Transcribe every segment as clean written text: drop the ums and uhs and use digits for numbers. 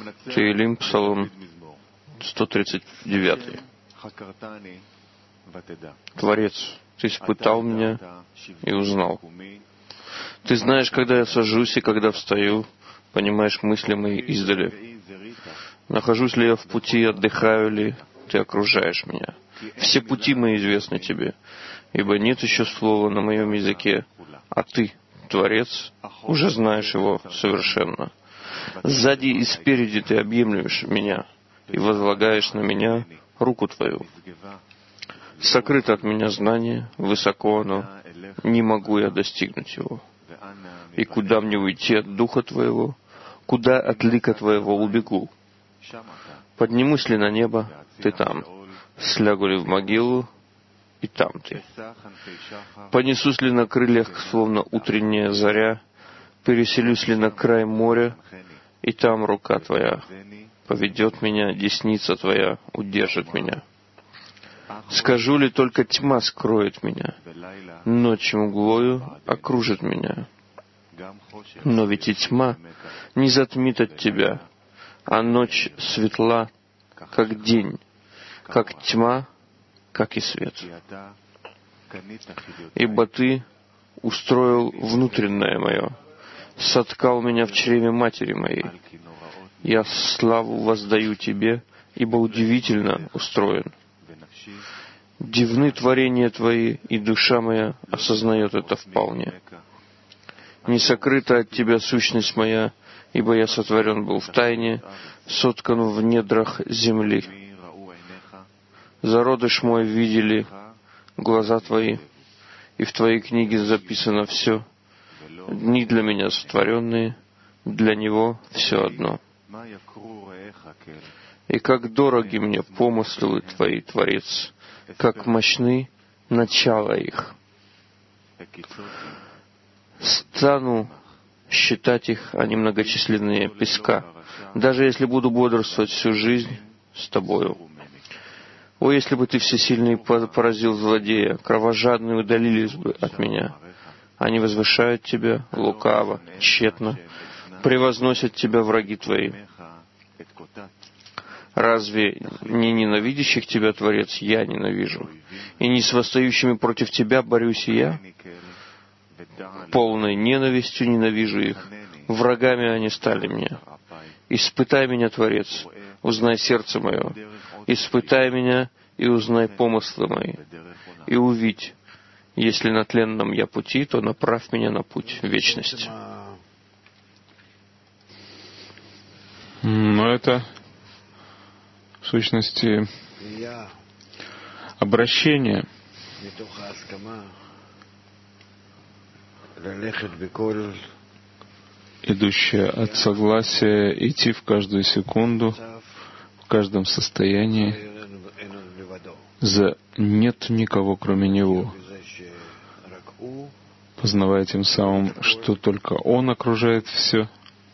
Теилим, Псалом 139. Творец, Ты испытал меня и узнал. Ты знаешь, когда я сажусь и когда встаю, понимаешь мысли мои издали. Нахожусь ли я в пути, отдыхаю ли, Ты окружаешь меня. Все пути мои известны Тебе, ибо нет еще слова на моем языке, а Ты, Творец, уже знаешь его совершенно. Сзади и спереди Ты объемлешь меня и возлагаешь на меня руку Твою. Сокрыто от меня знание, высоко оно, не могу я достигнуть его. И куда мне уйти от Духа Твоего, куда от лика Твоего убегу? Поднимусь ли на небо, Ты там, слягу ли в могилу, и там Ты. Понесусь ли на крыльях, словно утренняя заря, переселюсь ли на край моря, и там рука Твоя поведет меня, десница Твоя удержит меня. Скажу ли, только тьма скроет меня, ночь мглою окружит меня. Но ведь и тьма не затмит от Тебя, а ночь светла, как день, как тьма, как и свет. Ибо Ты устроил внутреннее мое, соткал меня в чреве матери моей. Я славу воздаю Тебе, ибо удивительно устроен. Дивны творения Твои, и душа моя осознает это вполне. Не сокрыта от Тебя сущность моя, ибо я сотворен был в тайне, соткан в недрах земли. Зародыш мой видели глаза Твои, и в Твоей книге записано все. Дни для меня сотворенные, для Него все одно. И как дороги мне помыслы Твои, Творец, как мощны начала их. Стану считать их, они многочисленные песка, даже если буду бодрствовать всю жизнь с Тобою. О, если бы Ты всесильный поразил злодея, кровожадные удалились бы от меня. Они возвышают Тебя лукаво, тщетно, превозносят Тебя враги Твои. Разве не ненавидящих Тебя, Творец, я ненавижу? И не с восстающими против Тебя борюсь и я? Полной ненавистью ненавижу их. Врагами они стали мне. Испытай меня, Творец, узнай сердце мое. Испытай меня и узнай помыслы мои. И увидь, если на тленном я пути, то направь меня на путь вечности. Но это, в сущности, обращение, идущее от согласия идти в каждую секунду, в каждом состоянии, за «нет никого, кроме Него», познавая тем самым, что только Он окружает все,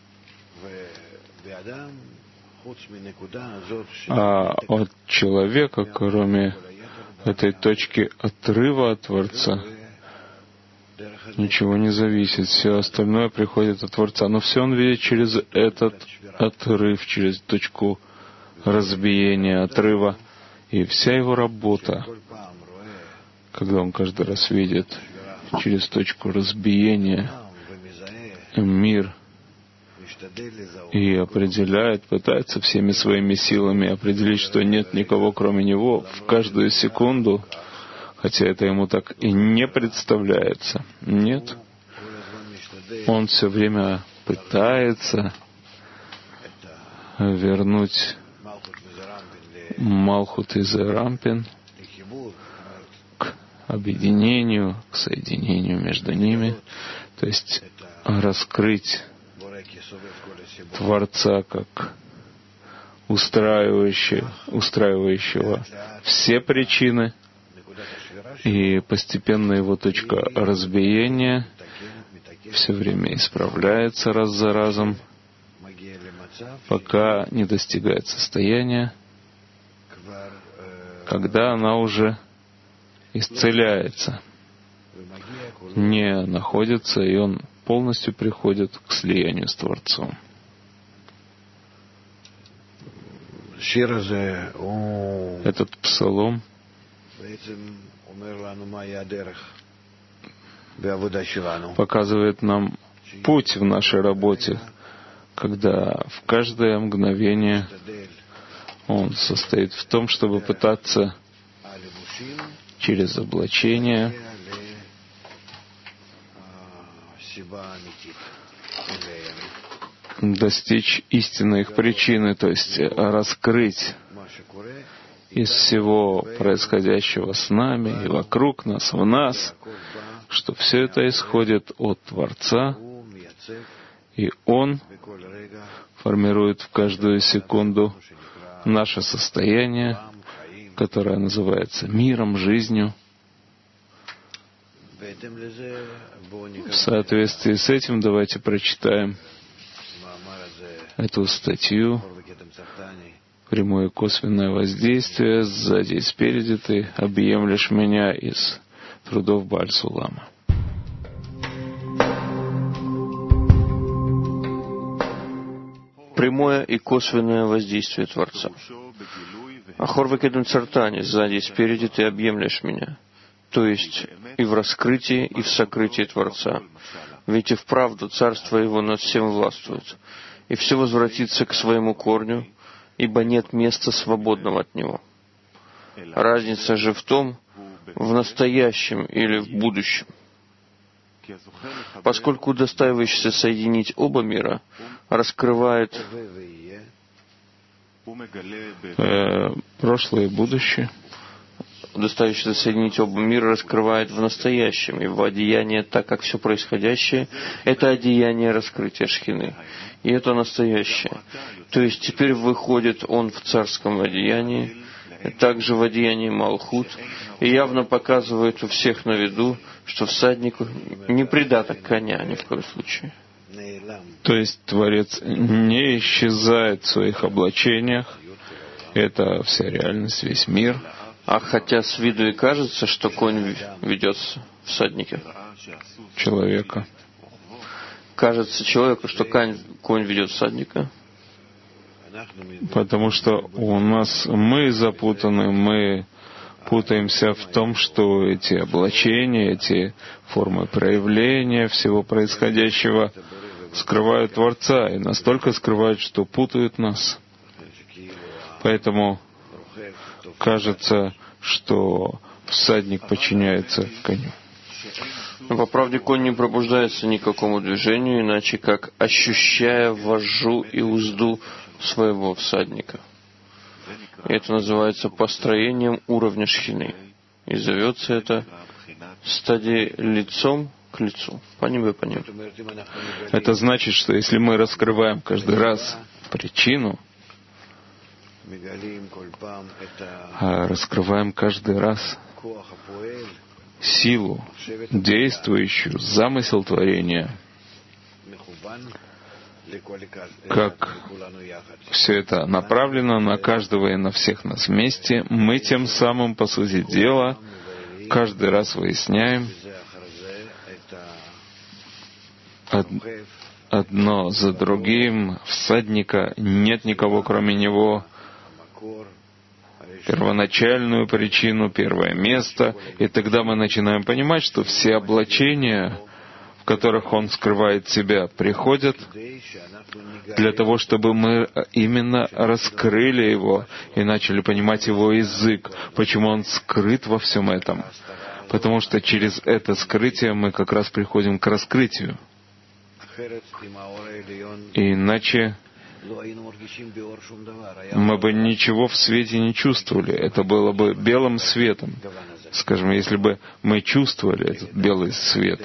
а от человека, кроме этой точки отрыва от Творца, ничего не зависит. Все остальное приходит от Творца. Но все он видит через этот отрыв, через точку разбиения, отрыва. И вся его работа, когда он каждый раз видит через точку разбиения мир и определяет, пытается всеми своими силами определить, что нет никого кроме него в каждую секунду, хотя это ему так и не представляется. Нет. Он все время пытается вернуть Малхут и Зерампин к объединению, к соединению между ними, то есть раскрыть Творца как устраивающего все причины, и постепенно его точка разбиения все время исправляется раз за разом, пока не достигает состояния, когда она уже исцеляется, не находится, и он полностью приходит к слиянию с Творцом. Этот псалом показывает нам путь в нашей работе, когда в каждое мгновение он состоит в том, чтобы пытаться через облачение достичь истинной их причины, то есть раскрыть из всего происходящего с нами и вокруг нас, в нас, что все это исходит от Творца, и Он формирует в каждую секунду наше состояние, которое называется миром, жизнью. В соответствии с этим давайте прочитаем эту статью «Прямое и косвенное воздействие. Сзади и спереди ты объемлешь меня» из трудов Бааль Сулама. Прямое и косвенное воздействие Творца. Ахор векедем цартани, сзади и спереди ты объемлешь меня. То есть и в раскрытии, и в сокрытии Творца. Ведь и вправду царство Его над всем властвует. И все возвратится к своему корню, ибо нет места свободного от Него. Разница же в том, в настоящем или в будущем. Поскольку удостаивающийся соединить оба мира раскрывает прошлое и будущее, удостаивающийся соединить оба мира раскрывает в настоящем, и в одеяние, так как все происходящее — это одеяние раскрытия Шхины, и это настоящее. То есть теперь выходит он в царском одеянии, также в одеянии Малхут, и явно показывает у всех на виду, что всаднику не придаток коня ни в коем случае. То есть Творец не исчезает в своих облачениях, это вся реальность, весь мир. А хотя с виду и кажется, что конь ведет всадника, человека. Кажется человеку, что конь ведет всадника, потому что у нас мы запутаны, мы путаемся в том, что эти облачения, эти формы проявления всего происходящего скрывают Творца, и настолько скрывают, что путают нас. Поэтому кажется, что всадник подчиняется коню. Но по правде конь не пробуждается ни к какому движению, иначе как ощущая вожжу и узду своего всадника. И это называется построением уровня Шхины. И зовется это стадией лицом к лицу. Поним. Это значит, что если мы раскрываем каждый раз причину, раскрываем каждый раз силу, действующую, замысел творения, как все это направлено на каждого и на всех нас вместе, мы тем самым, по сути дела, каждый раз выясняем одно за другим всадника, нет никого кроме него, первоначальную причину, первое место, и тогда мы начинаем понимать, что все облачения, в которых он скрывает себя, приходят для того, чтобы мы именно раскрыли его и начали понимать его язык, почему он скрыт во всем этом. Потому что через это скрытие мы как раз приходим к раскрытию. Иначе мы бы ничего в свете не чувствовали. Это было бы белым светом. Скажем, если бы мы чувствовали этот белый свет.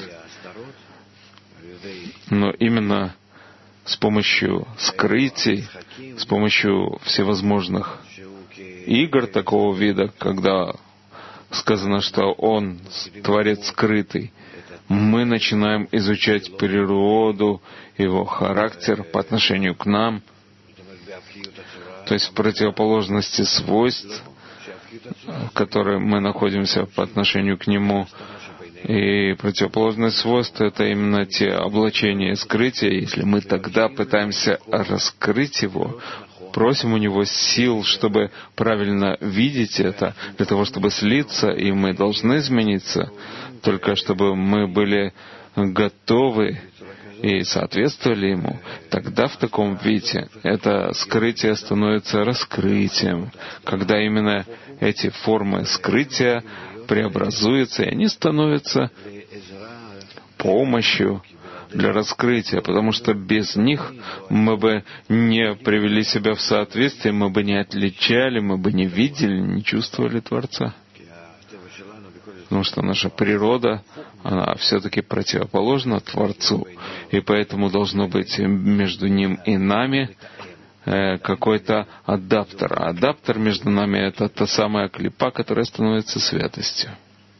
Но именно с помощью скрытий, с помощью всевозможных игр такого вида, когда сказано, что Он Творец скрытый, мы начинаем изучать природу, Его характер по отношению к нам, то есть в противоположности свойств, в которых мы находимся по отношению к Нему. И противоположность свойств — это именно те облачения и скрытия. Если мы тогда пытаемся раскрыть Его, просим у Него сил, чтобы правильно видеть это, для того, чтобы слиться, и мы должны измениться, только чтобы мы были готовы и соответствовали Ему, тогда в таком виде это скрытие становится раскрытием, когда именно эти формы скрытия преобразуются, и они становятся помощью для раскрытия, потому что без них мы бы не привели себя в соответствие, мы бы не отличали, мы бы не видели, не чувствовали Творца. Потому что наша природа, она все-таки противоположна Творцу, и поэтому должно быть между Ним и нами какой-то адаптер. А адаптер между нами — это та самая клипа, которая становится святостью.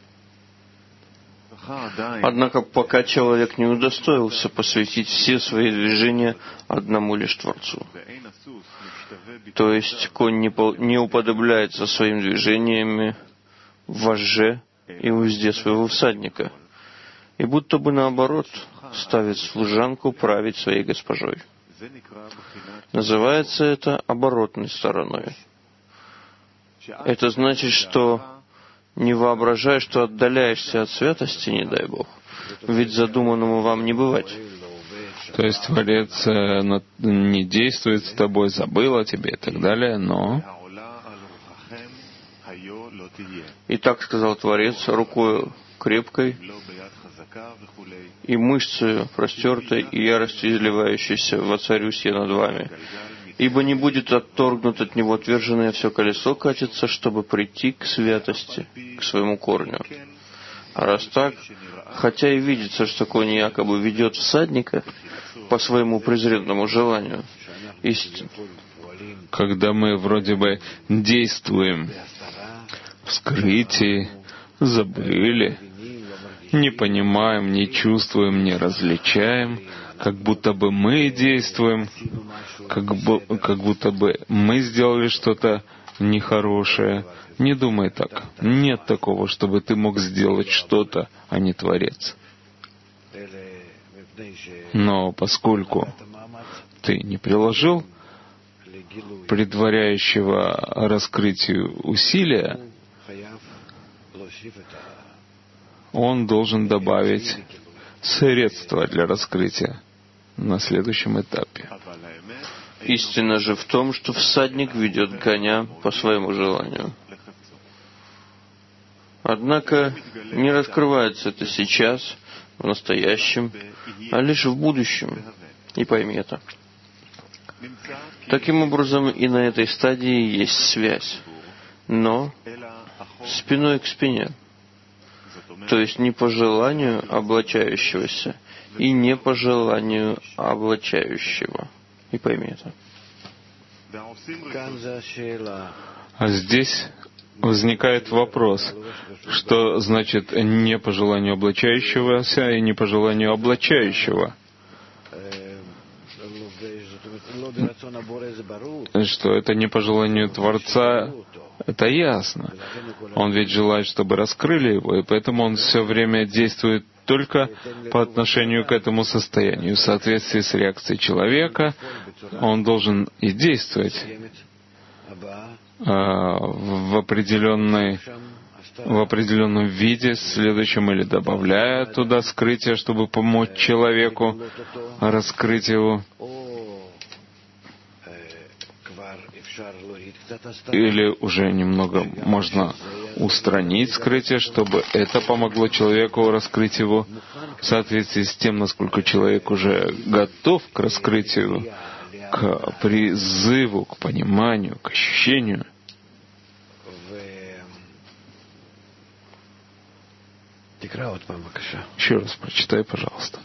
Однако пока человек не удостоился посвятить все свои движения одному лишь Творцу, то есть конь не уподобляется своим движениями вожже и узде своего всадника, и будто бы наоборот ставит служанку править своей госпожой. Называется это оборотной стороной. Это значит, что не воображай, что отдаляешься от святости, не дай Бог, ведь задуманному вам не бывать. То есть Творец не действует с тобой, забыл о тебе и так далее, но... И так сказал Творец, рукою крепкой и мышцею простертой и яростью изливающейся воцарюсь я над вами. Ибо не будет отторгнут от него отверженное все колесо катится, чтобы прийти к святости, к своему корню. А раз так, хотя и видится, что конь якобы ведет всадника по своему презренному желанию, когда мы вроде бы действуем в скрытии, забыли, не понимаем, не чувствуем, не различаем, как будто бы мы действуем, как будто бы мы сделали что-то нехорошее. Не думай так. Нет такого, чтобы ты мог сделать что-то, а не Творец. Но поскольку ты не приложил предваряющего раскрытию усилия, он должен добавить средства для раскрытия на следующем этапе. Истина же в том, что всадник ведет коня по своему желанию. Однако не раскрывается это сейчас, в настоящем, а лишь в будущем. И пойми это. Таким образом, и на этой стадии есть связь, но спиной к спине. То есть не по желанию облачающегося и не по желанию облачающего. И пойми это. А здесь возникает вопрос, что значит не по желанию облачающегося и не по желанию облачающего. Что это не по желанию Творца, это ясно. Он ведь желает, чтобы раскрыли его, и поэтому он все время действует только по отношению к этому состоянию. В соответствии с реакцией человека он должен и действовать в определенном виде, следующем, или добавляя туда скрытие, чтобы помочь человеку раскрыть его. Или уже немного можно устранить скрытие, чтобы это помогло человеку раскрыть его в соответствии с тем, насколько человек уже готов к раскрытию, к призыву, к пониманию, к ощущению. Еще раз прочитай, пожалуйста.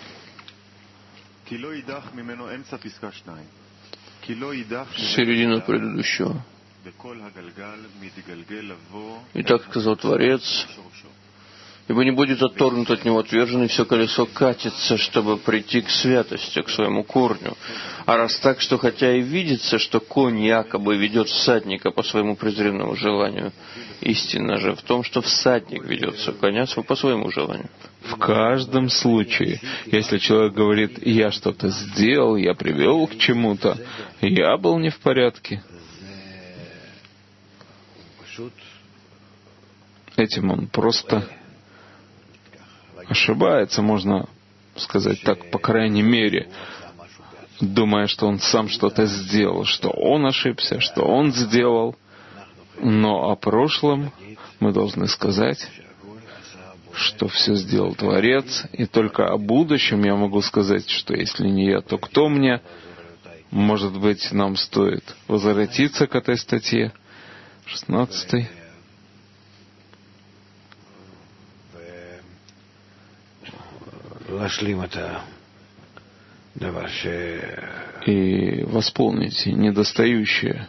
Середина предыдущего. И так сказал Творец, ибо не будет отторгнут от него отверженный, все колесо катится, чтобы прийти к святости, к своему корню. А раз так, что хотя и видится, что конь якобы ведет всадника по своему презренному желанию, истина же в том, что всадник ведется коня по своему желанию. В каждом случае, если человек говорит, я что-то сделал, я привел к чему-то, я был не в порядке, этим он просто ошибается, можно сказать так, по крайней мере, думая, что он сам что-то сделал, что он ошибся, что он сделал. Но о прошлом мы должны сказать, что все сделал Творец, и только о будущем я могу сказать, что если не я, то кто мне? Может быть, нам стоит возвратиться к этой статье 16. И восполнить недостающее,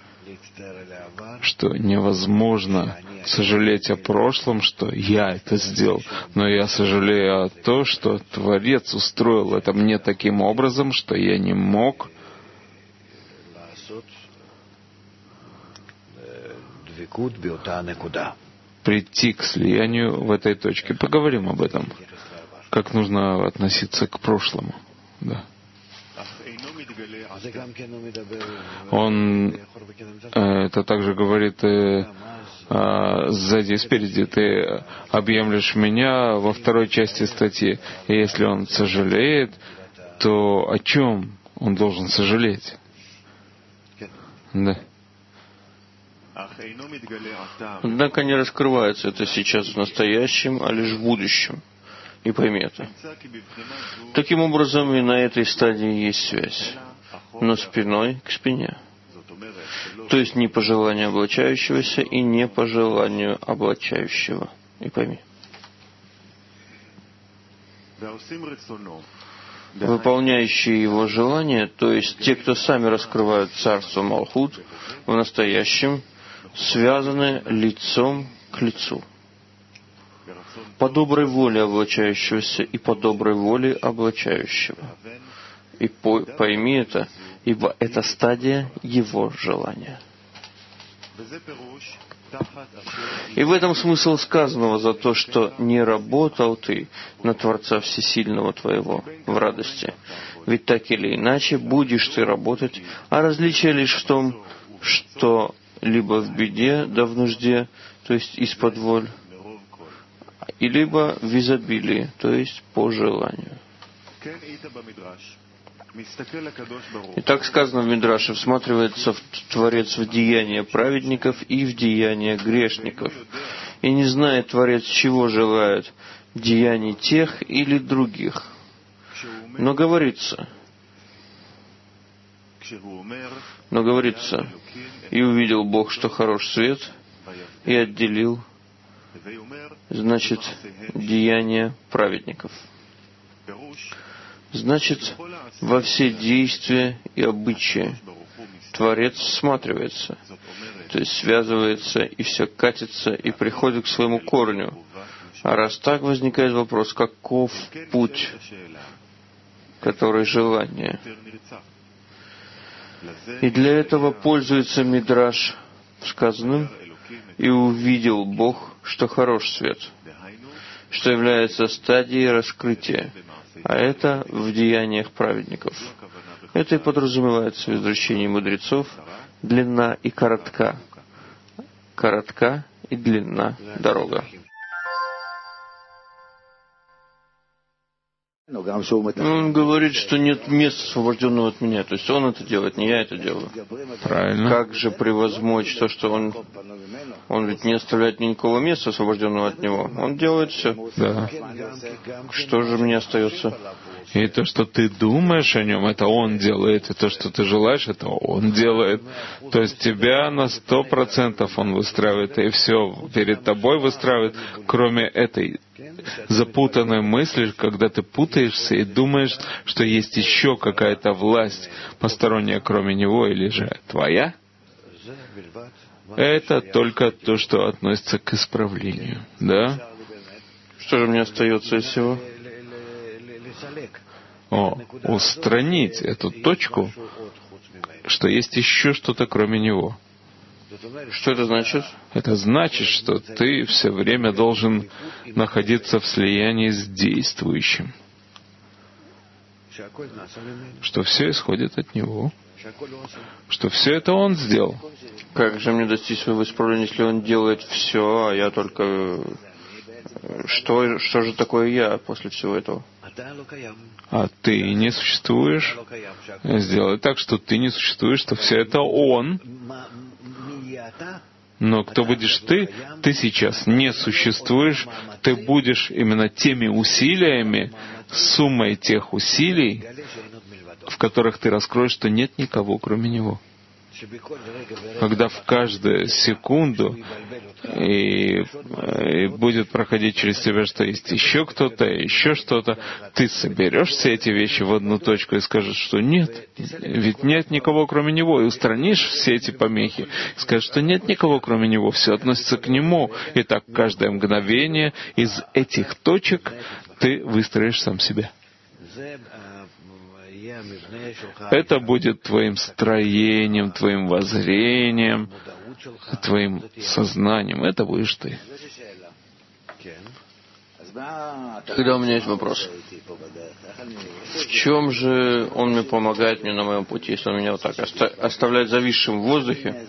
что невозможно сожалеть о прошлом, что я это сделал, но я сожалею о том, что Творец устроил это мне таким образом, что я не мог прийти к слиянию в этой точке. Поговорим об этом, как нужно относиться к прошлому. Да. Он это также говорит сзади и спереди. Ты объемлешь меня во второй части статьи. И если он сожалеет, то о чем он должен сожалеть? Да. Однако не раскрывается это сейчас в настоящем, а лишь в будущем. И пойми это. Таким образом, и на этой стадии есть связь, но спиной к спине. То есть не по желанию облачающегося и не по желанию облачающего. И пойми. Выполняющие его желания, то есть те, кто сами раскрывают царство Малхут в настоящем, связаны лицом к лицу. По доброй воле облачающегося и по доброй воле облачающего. И пойми это, ибо это стадия его желания. И в этом смысл сказанного за то, что не работал ты на Творца Всесильного твоего в радости. Ведь так или иначе будешь ты работать, а различие лишь в том, что либо в беде, да в нужде, то есть из-под воль, и либо в изобилии, то есть по желанию. И так сказано в Мидраше, всматривается Творец в деяния праведников и в деяния грешников. И не знает Творец, чего желает, деяний тех или других. Но говорится, и увидел Бог, что хорош свет, и отделил, значит, деяния праведников. Значит, во все действия и обычаи Творец всматривается, то есть связывается, и все катится, и приходит к своему корню. А раз так, возникает вопрос, каков путь, который желание? И для этого пользуется Мидраш сказанным, и увидел Бог, что хорош свет, что является стадией раскрытия, а это в деяниях праведников. Это и подразумевается в изречении мудрецов длина и коротка. Коротка и длинна дорога. Он говорит, что нет места, освобожденного от меня. То есть он это делает, не я это делаю. Правильно. Как же превозмочь то, что он ведь не оставляет никакого места, освобожденного от него. Он делает все. Да. Что же мне остается? И то, что ты думаешь о нем, это он делает. И то, что ты желаешь, это он делает. То есть тебя на 100% он выстраивает. И все перед тобой выстраивает, кроме этой запутанной мысли, когда ты путаешься и думаешь, что есть еще какая-то власть посторонняя, кроме него, или же твоя. Это только то, что относится к исправлению. Да? Что же мне остается из всего? Устранить эту точку, что есть еще что-то кроме него. Что это значит? Это значит, что ты все время должен находиться в слиянии с действующим. Что все исходит от него. Что все это он сделал. Как же мне достичь своего исправления, если он делает все, а я только... Что же такое я после всего этого? А ты не существуешь. Сделай так, что ты не существуешь, что все это он. Но кто будешь ты? Ты сейчас не существуешь. Ты будешь именно теми усилиями, суммой тех усилий, в которых ты раскроешь, что нет никого, кроме него. Когда в каждую секунду и будет проходить через тебя, что есть еще кто-то, еще что-то, ты соберешь все эти вещи в одну точку и скажешь, что нет, ведь нет никого, кроме него, и устранишь все эти помехи, и скажешь, что нет никого, кроме него, все относится к нему, и так каждое мгновение из этих точек ты выстроишь сам себя. Это будет твоим строением, твоим воззрением, твоим сознанием. Это будешь ты. Тогда у меня есть вопрос. В чем же он мне помогает мне на моем пути, если он меня вот так оставляет зависшим в воздухе?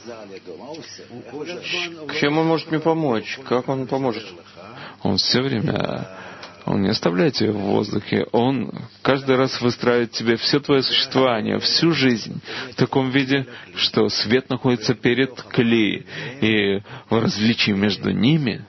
Чем он может мне помочь? Как он мне поможет? Он все время... Он не оставляет тебя в воздухе. Он каждый раз выстраивает тебе все твое существование, всю жизнь в таком виде, что свет находится перед клей. И в различии между ними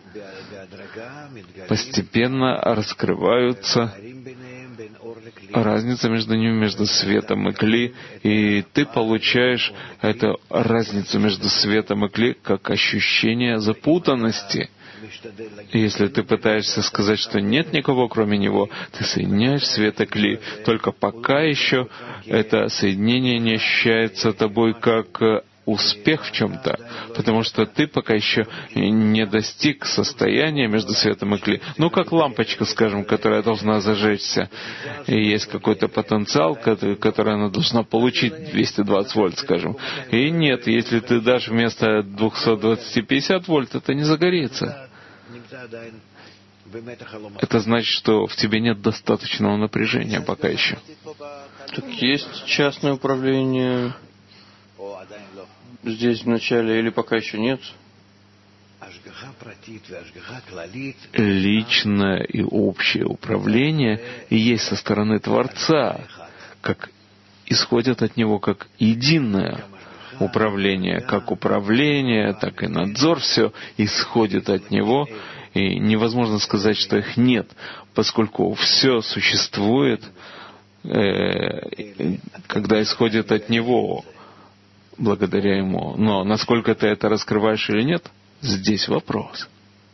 постепенно раскрываются разница между ними, между светом и кли. И ты получаешь эту разницу между светом и кли как ощущение запутанности. И если ты пытаешься сказать, что нет никого, кроме него, ты соединяешь свет и кли. Только пока еще это соединение не ощущается тобой как успех в чем-то, потому что ты пока еще не достиг состояния между светом и кли. Ну, как лампочка, скажем, которая должна зажечься. И есть какой-то потенциал, который она должна получить, 220 вольт, скажем. И нет, если ты дашь вместо 220-50 вольт, это не загорится. Это значит, что в тебе нет достаточного напряжения пока еще. Так есть частное управление здесь в начале или пока еще нет? Личное и общее управление есть со стороны Творца, как исходят от Него как единое управление, так и надзор, все исходит от Него, и невозможно сказать, что их нет, поскольку все существует, когда исходит от Него, благодаря Ему. Но насколько ты это раскрываешь или нет, здесь вопрос.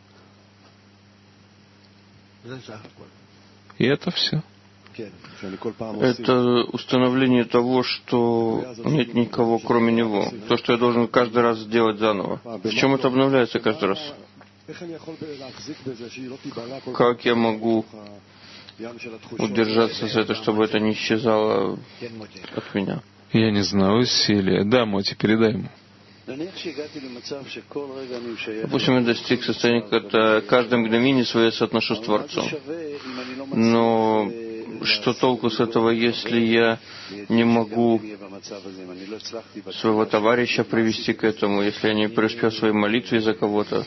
И это все. Это установление того, что нет никого, кроме Него. То, что я должен каждый раз сделать заново. В чем это обновляется каждый раз? Как я могу удержаться за это, чтобы это не исчезало от меня? Я не знаю, усилия. Да, Моти, передай ему. Допустим, я достиг состояния, когда каждое мгновение свое соотношу с Творцом. Но что толку с этого, если я не могу своего товарища привести к этому, если я не преуспел в своей молитве за кого-то?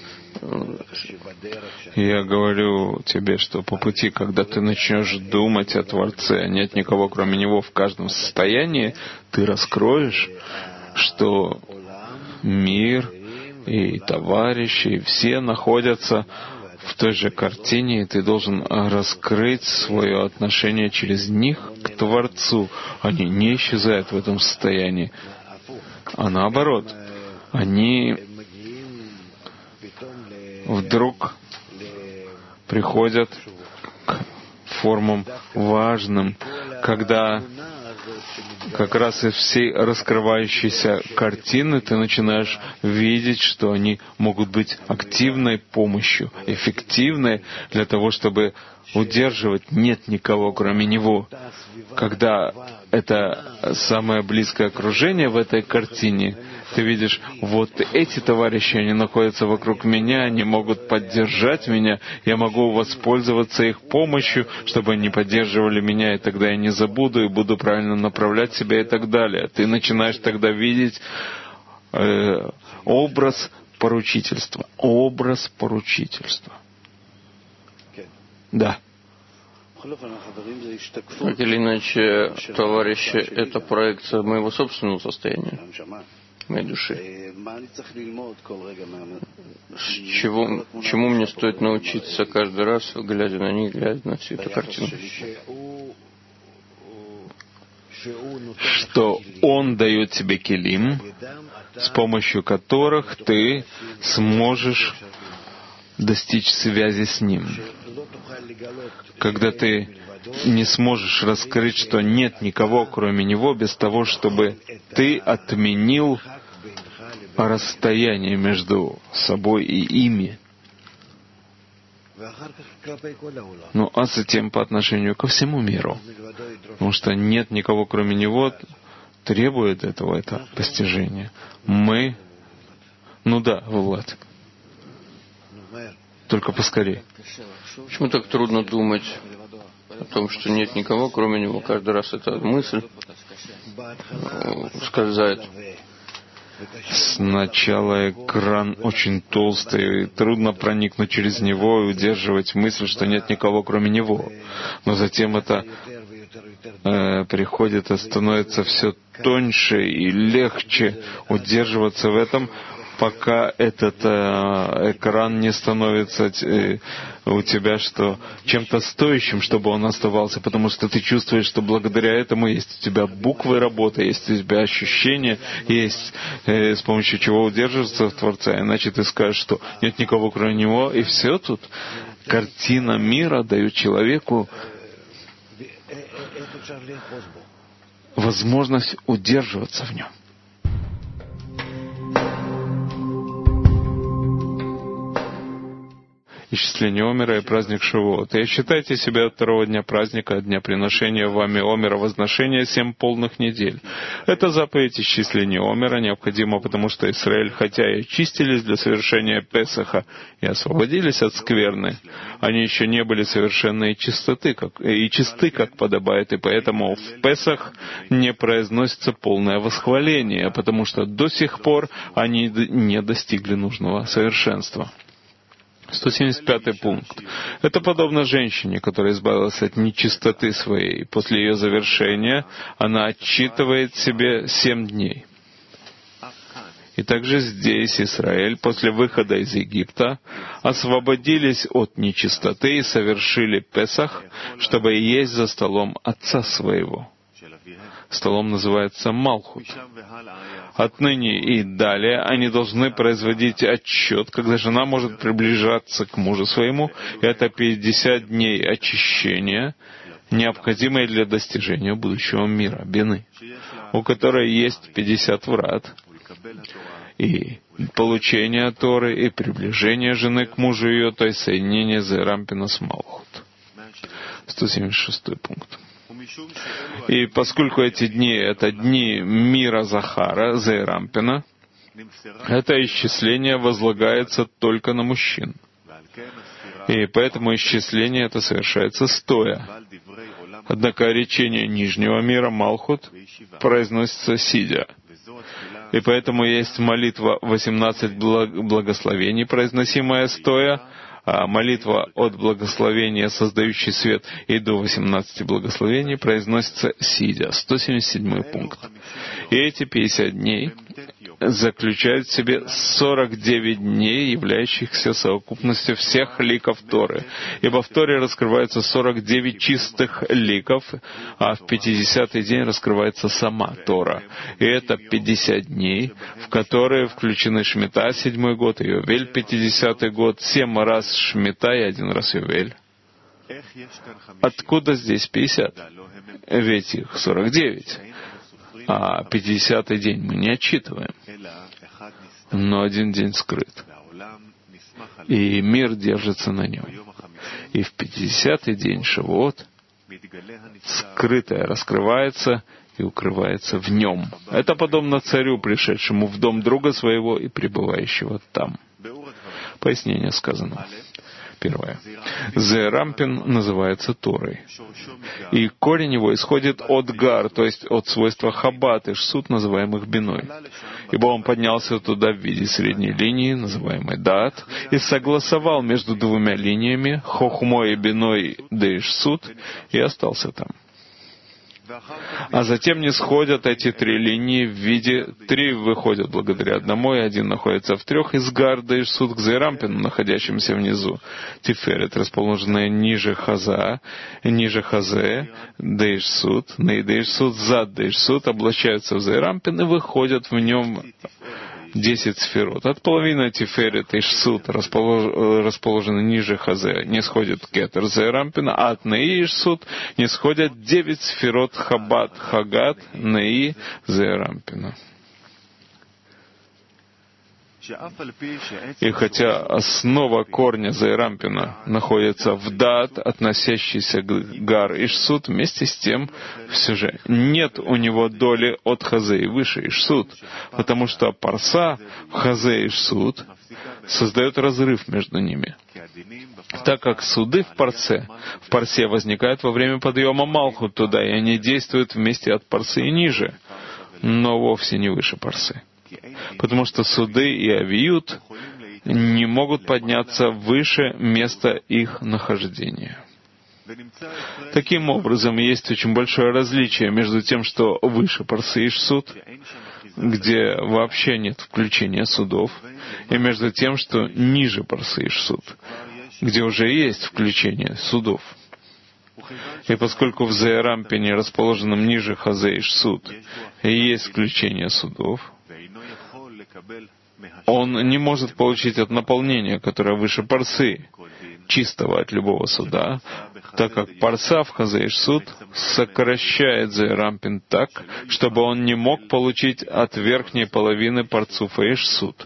Я говорю тебе, что по пути, когда ты начнешь думать о Творце, нет никого кроме Него в каждом состоянии, ты раскроешь, что мир и товарищи, и все находятся в той же картине, и ты должен раскрыть свое отношение через них к Творцу. Они не исчезают в этом состоянии, а наоборот, они вдруг приходят к формам важным, когда как раз из всей раскрывающейся картины ты начинаешь видеть, что они могут быть активной помощью, эффективной для того, чтобы удерживать «нет никого, кроме Него». Когда это самое близкое окружение в этой картине, ты видишь, вот эти товарищи, они находятся вокруг меня, они могут поддержать меня, я могу воспользоваться их помощью, чтобы они поддерживали меня, и тогда я не забуду и буду правильно направлять себя и так далее. Ты начинаешь тогда видеть образ поручительства. Образ поручительства. Да. Так или иначе, товарищи, это проекция моего собственного состояния, моей души. Чему мне стоит научиться каждый раз, глядя на них, глядя на всю эту картину? Что Он дает тебе келим, с помощью которых ты сможешь достичь связи с Ним. Когда ты не сможешь раскрыть, что нет никого, кроме Него, без того, чтобы ты отменил расстояние между собой и ими. Ну, а затем по отношению ко всему миру. Потому что нет никого, кроме Него, требует этого это постижение. Мы... Ну да, Влад. Только поскорее. Почему так трудно думать о том, что нет никого, кроме Него? Каждый раз эта мысль ускользает. Сначала экран очень толстый, и трудно проникнуть через него и удерживать мысль, что нет никого, кроме него. Но затем это приходит и становится все тоньше и легче удерживаться в этом, пока этот экран не становится у тебя чем-то стоящим, чтобы он оставался, потому что ты чувствуешь, что благодаря этому есть у тебя буквы работы, есть у тебя ощущения, есть с помощью чего удерживаться в Творце, иначе ты скажешь, что нет никого кроме Него, и все тут. Картина мира дает человеку возможность удерживаться в нем. Исчисление Омера и праздник Шивот. И считайте себя от второго дня праздника, дня приношения вами Омера, возношения 7 полных недель. Это заповедь исчисления Омера необходимо, потому что Израиль, хотя и очистились для совершения Песаха и освободились от скверны, они еще не были совершенны и чисты, как подобает, и поэтому в Песах не произносится полное восхваление, потому что до сих пор они не достигли нужного совершенства. 175 пункт. Это подобно женщине, которая избавилась от нечистоты своей. После ее завершения она отчитывает себе 7 дней. И также здесь Израиль после выхода из Египта освободились от нечистоты и совершили Песах, чтобы есть за столом отца своего. Столом называется Малхут. Отныне и далее они должны производить отчет, когда жена может приближаться к мужу своему. Это 50 дней очищения, необходимые для достижения будущего мира, бины, у которой есть 50 врат, и получение Торы, и приближение жены к мужу ее, то есть соединение Зерампина с Малхут. 176 пункт. И поскольку эти дни — это дни мира Захара, Зерампина, это исчисление возлагается только на мужчин. И поэтому исчисление это совершается стоя. Однако речение нижнего мира, Малхут, произносится сидя. И поэтому есть молитва 18 благословений, произносимая стоя, а молитва от благословения, создающий свет, и до 18 благословений произносится сидя. 177 пункт. И эти 50 дней заключают в себе 49 дней, являющихся совокупностью всех ликов Торы. Ибо в Торе раскрывается 49 чистых ликов, а в 50-й день раскрывается сама Тора. И это 50 дней, в которые включены Шмита, 7-й год, и Йовель, 50-й год, 7 раз Шмита и 1 раз Йовель. Откуда здесь 50? Ведь их 49. а 50-й день мы не отчитываем. Но один день скрыт. И мир держится на нем. И в 50-й день Шавуот скрытое раскрывается и укрывается в нем. Это подобно царю, пришедшему в дом друга своего и пребывающего там. Пояснение сказано. Первое. Зерампин называется Торой. И корень его исходит от гар, то есть от свойства хаббат и шсут, называемых биной. Ибо он поднялся туда в виде средней линии, называемой дат, и согласовал между двумя линиями, хохмой и биной да и шсут, и остался там. А затем не сходят эти три линии в виде... Три выходят благодаря одному, и один находится в трех, из гар да и шсут к зерампину, находящимся внизу. Тиферет, расположенная ниже хаза, ниже хазе, да и шсут, да и шсут, зад да и шсут, облачаются в зерампин и выходят в нем 10 сферот. От половины Тиферет и Шсут, расположены ниже Хазе, не сходит кетер Зерампина, а от Неи и Шсут не сходят 9 сферот Хаббат, Хагат, Неи, Зерампина. И хотя основа корня Зерампина находится в дат, относящийся к гар и шсут, вместе с тем все же нет у него доли от хазе и выше и шсут, потому что парса в хазе и шсут создает разрыв между ними. Так как суды в парсе возникают во время подъема Малхут туда, и они действуют вместе от парсы и ниже, но вовсе не выше парсы. Потому что суды и авиют не могут подняться выше места их нахождения. Таким образом, есть очень большое различие между тем, что выше парсы и шсут, где вообще нет включения судов, и между тем, что ниже парсы и шсут, где уже есть включение судов. И поскольку в Зерампине, расположенном ниже Хазе и Шсут, есть включение судов, он не может получить от наполнения, которое выше парсы, чистого от любого суда, так как парса в Хазе и Шсут сокращает Зерампин так, чтобы он не мог получить от верхней половины парцуфа и Шсут.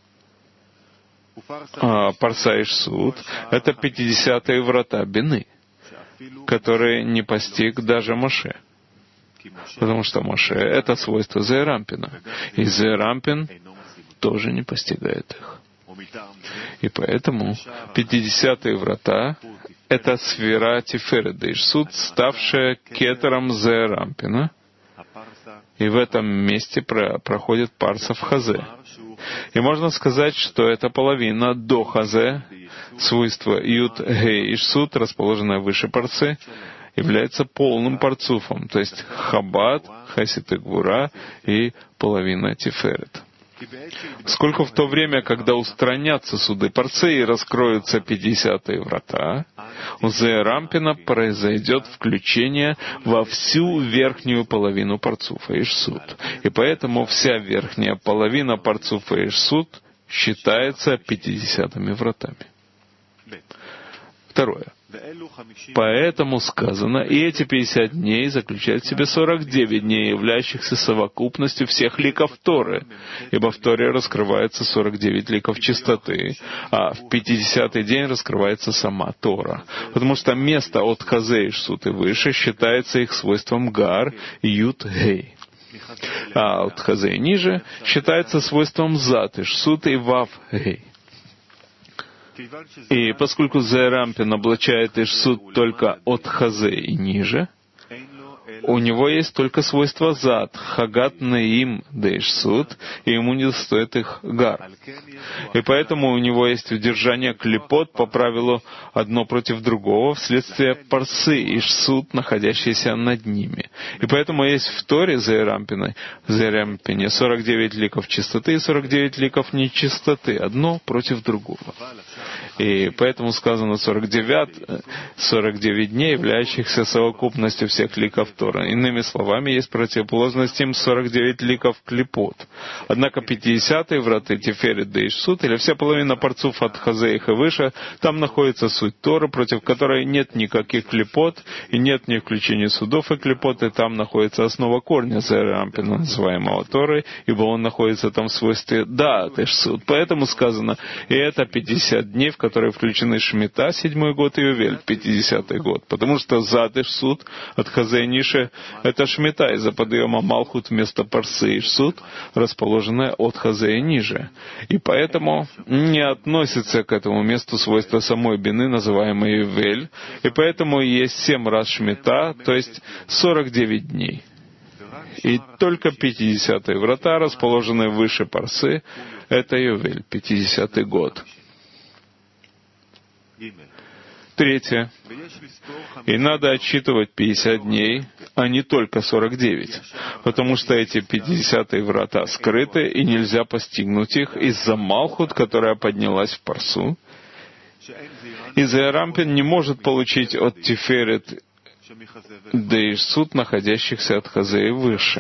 А парса и Шсут — это 50-е врата Бины, которые не постиг даже Моше. Потому что Моше — это свойство Зерампина. И Зерампин тоже не постигает их. И поэтому 50-е врата — это сфера Тиферет да и Шсут, ставшая кетером Зерампина. И в этом месте проходит парса в Хазе. И можно сказать, что эта половина до Хазе, свойство Ют, Гей и Шсут, расположенное выше парсы, является полным парцуфом, то есть Хаббат, Хесед и Гвура и половина Тиферет. Сколько в то время, когда устранятся суды парсы и раскроются 50-е врата, у Зерампина произойдет включение во всю верхнюю половину парцуфа и Шсут. И поэтому вся верхняя половина парцуфа и Шсут считается 50-ми вратами. Второе. Поэтому сказано, и эти 50 дней заключают в себе 49 дней, являющихся совокупностью всех ликов Торы, ибо в Торе раскрывается 49 ликов чистоты, а в 50-й день раскрывается сама Тора, потому что место от Хазе и Шсут и выше считается их свойством Гар, Ют, Гей. А от Хазе и ниже считается свойством Зат и Шсут и Вав, Гей. И поскольку Зерампин облачает Ишсут только от Хазе и ниже, у него есть только свойство Зад, Хагат, Неим, да Ишсут, и ему не стоит их Гар. И поэтому у него есть удержание клипот по правилу одно против другого вследствие парсы Ишсут, находящиеся над ними. И поэтому есть в Торе Зерампине 49 ликов чистоты и 49 ликов нечистоты, одно против другого. И поэтому сказано 49 дней, являющихся совокупностью всех ликов Торы. Иными словами, есть противоположность им 49 ликов клипот. Однако 50-е враты Тиферет да Ишсут, или вся половина парцуф от Хазеих и выше, там находится суть Торы, против которой нет никаких клипот, и нет ни включения судов и клипот, и там находится основа корня Зеэра Анпина, называемого Торой, ибо он находится там в свойстве Даат Ишсут. Поэтому сказано, и это 50 дней, в которые включены Шмита, 7-й год, и Ювель, 50-й год. Потому что Зад Ишсут от Хазей Ниши — это Шмита из-за подъема Малхут вместо Парсы Ишсут, расположенная от Хазея ниже. И поэтому не относится к этому месту свойства самой Бины, называемой Ювель. И поэтому есть 7 раз Шмита, то есть 49 дней. И только 50-е врата, расположенные выше Парсы, это Ювель, 50-й год. Третье. И надо отсчитывать 50 дней, а не только 49, потому что эти 50-е врата скрыты, и нельзя постигнуть их из-за Малхут, которая поднялась в Парсу. И Зеэр Анпин не может получить от Тиферет да Ишсут, находящихся от Хазея выше.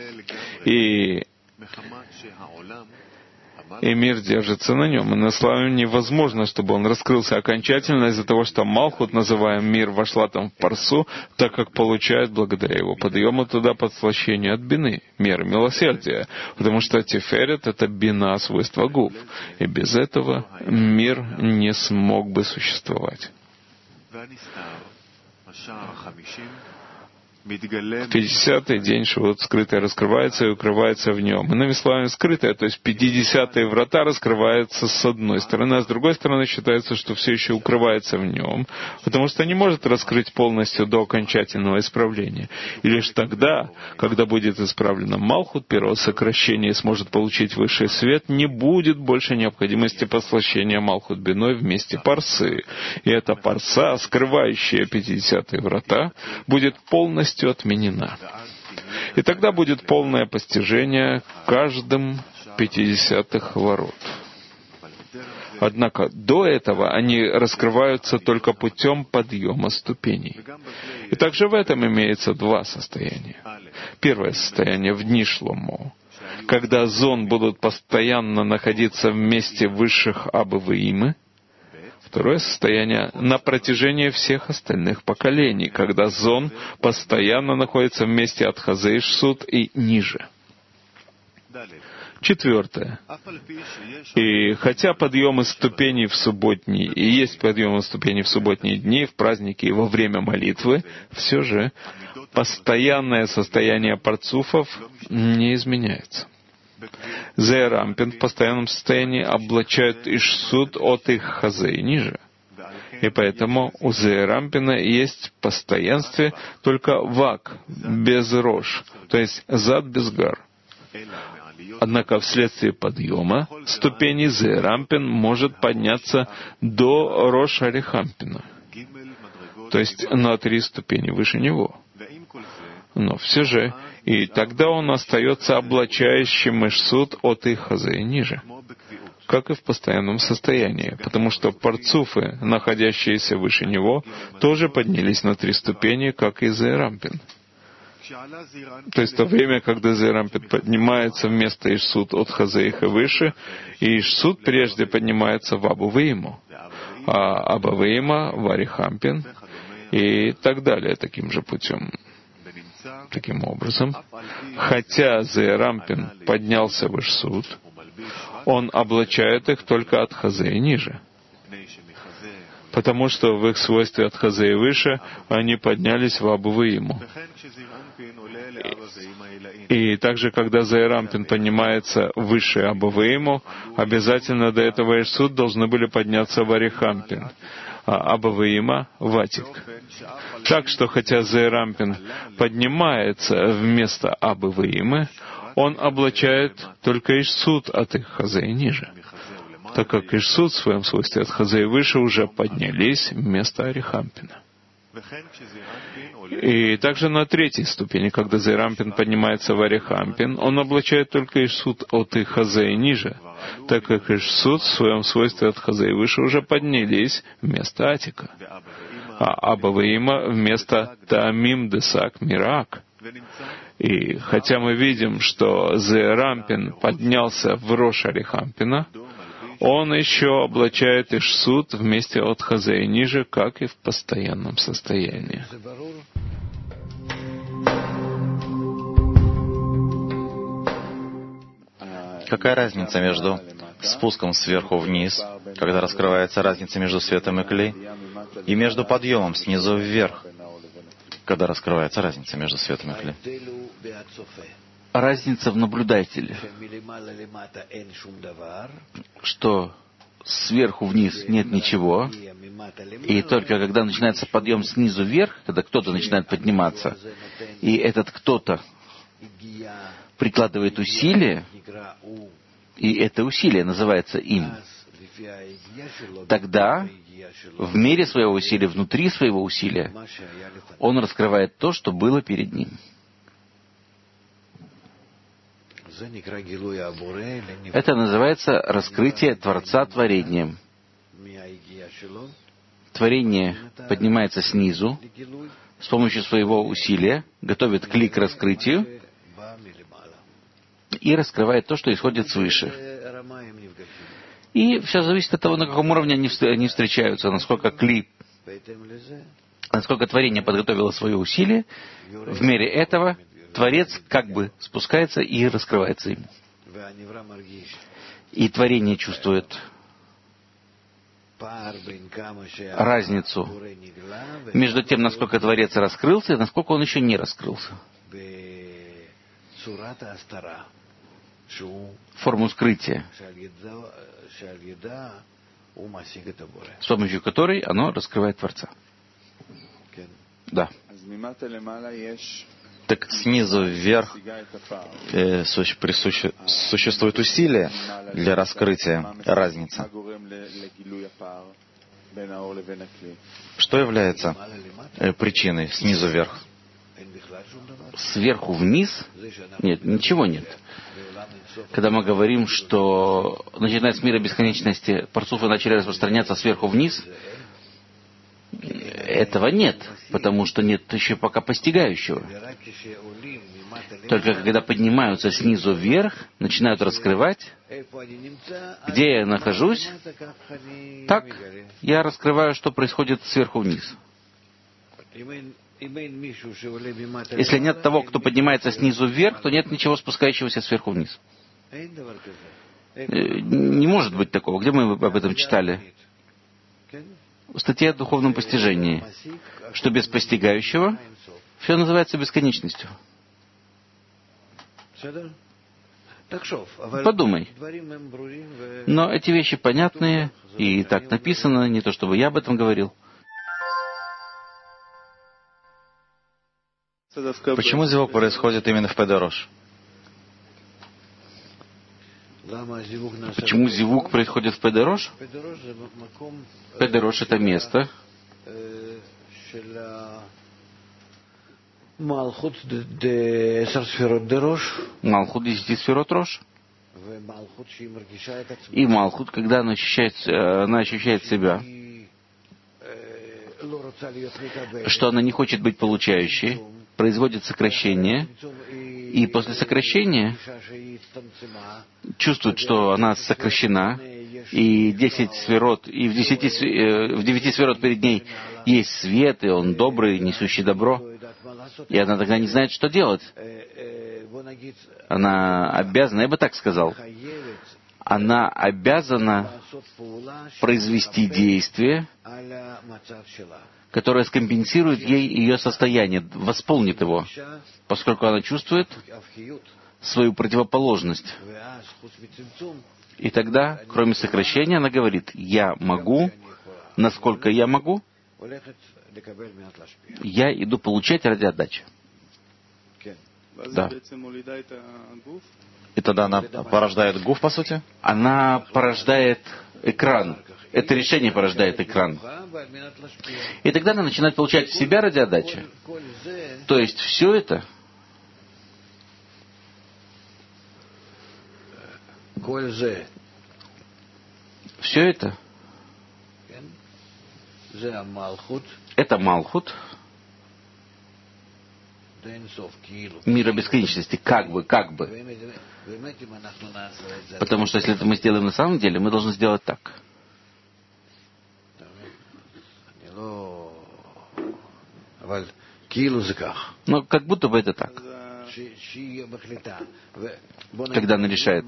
И мир держится на нем. И на славе невозможно, чтобы он раскрылся окончательно из-за того, что Малхут, называем мир, вошла там в Парсу, так как получает благодаря его подъему туда подслащение от бины, меры милосердия. Потому что Тиферет — это бина, свойства губ. И без этого мир не смог бы существовать. В 50-й день Шивот скрытое раскрывается и укрывается в нем. Иными словами, скрытое, то есть 50-е врата раскрываются с одной стороны, а с другой стороны считается, что все еще укрывается в нем, потому что не может раскрыть полностью до окончательного исправления. И лишь тогда, когда будет исправлено Малхут, первое сокращение, сможет получить высший свет, не будет больше необходимости послащения Малхут биной вместе Парсы. И эта Парса, скрывающая 50-е врата, будет полностью отменена. И тогда будет полное постижение каждым 50-х ворот. Однако до этого они раскрываются только путем подъема ступеней. И также в этом имеется два состояния. Первое состояние в дни Шломо, когда зон будут постоянно находиться в месте высших Абы-Ваимы. Второе состояние на протяжении всех остальных поколений, когда зон постоянно находится в месте от Хазей Ишсут и ниже. Четвертое. И хотя подъемы ступеней в субботние, и есть подъемы ступеней в субботние дни, в праздники и во время молитвы, все же постоянное состояние парцуфов не изменяется. Зеэр Анпин в постоянном состоянии облачают Ишсут от их Хазей ниже. И поэтому у Зеэр Анпина есть в постоянстве только вак, без рош, то есть зад без гар. Однако вследствие подъема ступени Зеэр Анпин может подняться до рош Арихампина, то есть на 3 ступени выше него. Но все же, и тогда он остается облачающим Ишсут от их Хазей ниже, как и в постоянном состоянии, потому что парцуфы, находящиеся выше него, тоже поднялись на 3 ступени, как и Зеэр Анпин. То есть в то время, когда Зеэр Анпин поднимается вместо Ишсут от Хазеиха выше, и Ишсут прежде поднимается в Абу-Ваиму, а Аба-Ваима в Арихампин и так далее таким же путем. Таким образом, хотя Зеэр Анпин поднялся в Ишсут, он облачает их только от Хазея ниже, потому что в их свойстве от Хазея выше они поднялись в Абу-Ваиму. И также, когда Зеэр Анпин поднимается выше Абу-Ваиму, обязательно до этого Ишсут должны были подняться в Арихампин, а Аба-Ваима — в Атик. Так что, хотя Зеэр Анпин поднимается вместо Абы-Ваимы, он облачает только Ишсут от их Хазея ниже, так как Ишсут в своем свойстве от Хазея выше уже поднялись вместо Арихампина. И также на третьей ступени, когда Зейрампин поднимается в Арихампин, он облачает только Ишсут от Ихазе и ниже, так как Ишсут в своем свойстве от Хазе и выше уже поднялись вместо Атика, а Аба и Има вместо Таамим Десак Мирак. И хотя мы видим, что Зейрампин поднялся в Рош Арихампина, он еще облачает Ишсут вместе от Хазе и ниже, как и в постоянном состоянии. Какая разница между спуском сверху вниз, когда раскрывается разница между светом и клей, и между подъемом снизу вверх, когда раскрывается разница между светом и клей? Разница в наблюдателе, что сверху вниз нет ничего, и только когда начинается подъем снизу вверх, когда кто-то начинает подниматься, и этот кто-то прикладывает усилие, и это усилие называется им, тогда в мере своего усилия, внутри своего усилия, он раскрывает то, что было перед ним. Это называется раскрытие Творца творением. Творение поднимается снизу с помощью своего усилия, готовит кли к раскрытию и раскрывает то, что исходит свыше. И все зависит от того, на каком уровне они встречаются, насколько творение подготовило свое усилие. В мере этого Творец как бы спускается и раскрывается ему. И творение чувствует разницу между тем, насколько Творец раскрылся, и насколько он еще не раскрылся. Форму скрытия, с помощью которой оно раскрывает Творца. Да. Так снизу вверх существует усилие для раскрытия разницы. Что является причиной снизу вверх? Сверху вниз? Нет, ничего нет. Когда мы говорим, что начиная с мира бесконечности парцуфы начали распространяться сверху вниз, этого нет, потому что нет еще пока постигающего. Только когда поднимаются снизу вверх, начинают раскрывать, где я нахожусь, так я раскрываю, что происходит сверху вниз. Если нет того, кто поднимается снизу вверх, то нет ничего спускающегося сверху вниз. Не может быть такого. Где мы об этом читали? В статье о духовном постижении, что без постигающего все называется бесконечностью. Подумай. Но эти вещи понятные, и так написано, не то чтобы я об этом говорил. Почему зевок происходит именно в Педерош? Почему зивук происходит в Педерош? Педерош — это место, Малхут 10 сферот Рош. И Малхут, когда она ощущает себя, что она не хочет быть получающей, производит сокращение, и после сокращения чувствует, что она сокращена, и 10 сферот, и в 9 сферот перед ней есть свет, и он добрый, несущий добро, и она тогда не знает, что делать. Она обязана, я бы так сказал, она обязана произвести действие, которое скомпенсирует ей ее состояние, восполнит его, поскольку она чувствует свою противоположность. И тогда, кроме сокращения, она говорит: «Я могу, насколько я могу, я иду получать ради отдачи». Да. И тогда она порождает гуф, по сути? Она порождает экран. Это решение порождает экран. И тогда она начинает получать в себя ради отдачи. То есть все это, это Малхут, мира бесконечности, как бы. Потому что если это мы сделаем на самом деле, мы должны сделать так. Но как будто бы это так. Когда она решает.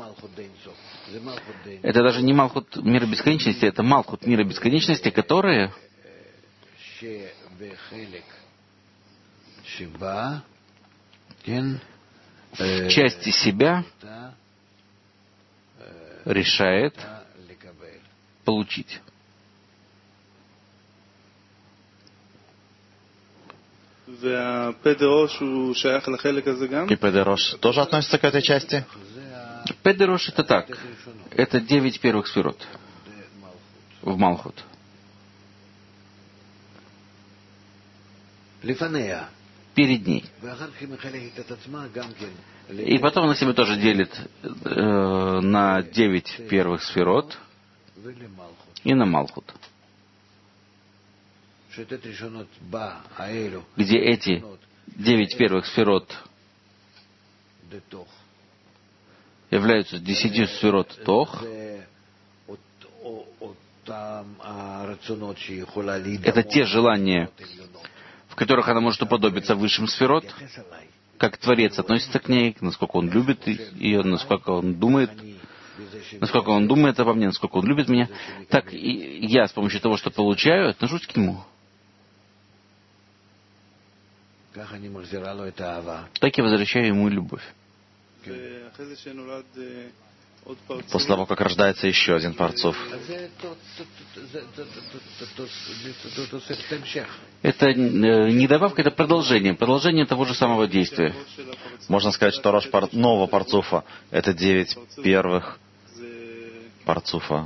Это даже не Малхут мира бесконечности, это Малхут мира бесконечности, которые в части себя решает получить. И Педерош тоже относится к этой части? Педерош это так. Это 9 первых сферот в Малхут. Перед ней. И потом она себя тоже делит на 9 первых сферот и на Малхут. Где эти 9 первых сферот являются 10 сферот Тох. Это те желания, в которых она может уподобиться высшим сферот, как Творец относится к ней, насколько он любит ее, насколько он думает обо мне, насколько он любит меня, так и я с помощью того, что получаю, отношусь к нему. Так я возвращаю ему любовь. После того, как рождается еще один парцуф. Это не добавка, это продолжение того же самого действия. Можно сказать, что Рош нового парцуфа — это 9 первых парцуфа.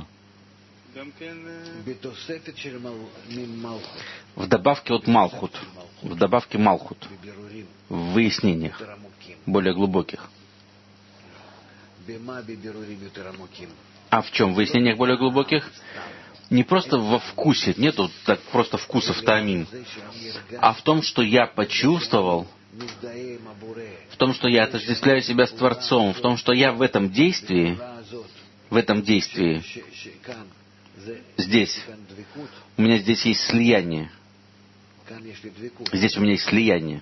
В добавке от Малхут, в добавке Малхут, в выяснениях более глубоких. А в чем? В выяснениях более глубоких? Не просто во вкусе, нету так просто вкусов таамим, а в том, что я почувствовал, в том, что я отождествляю себя с Творцом, в том, что я в этом действии, здесь, у меня здесь есть слияние. Здесь у меня есть слияние.